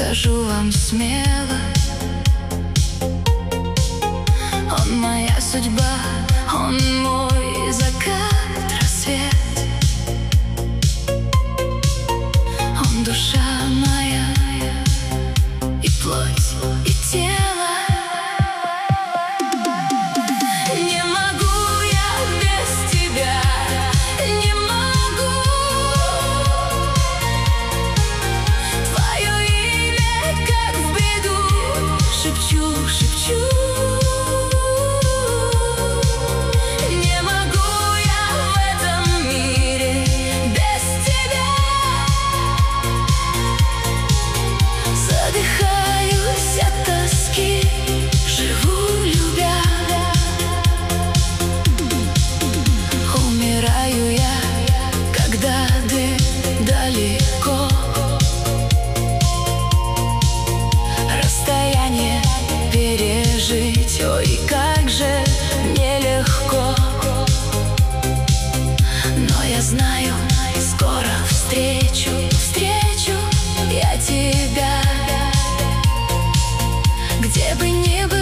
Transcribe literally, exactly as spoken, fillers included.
скажу вам смело, он моя судьба, он мой закат, рассвет. Он душа моя и плоть, и тело. Не могу я без тебя, не могу. Твое имя, как в бреду, шепчу, шепчу. Не могу я в этом мире без тебя. Задыхаюсь от тоски, живу любя. Умираю я, когда ты далеко. Расстояние пережить, ой, как же нелегко. Но я знаю, скоро встречу, встречу я тебя. Где бы ни был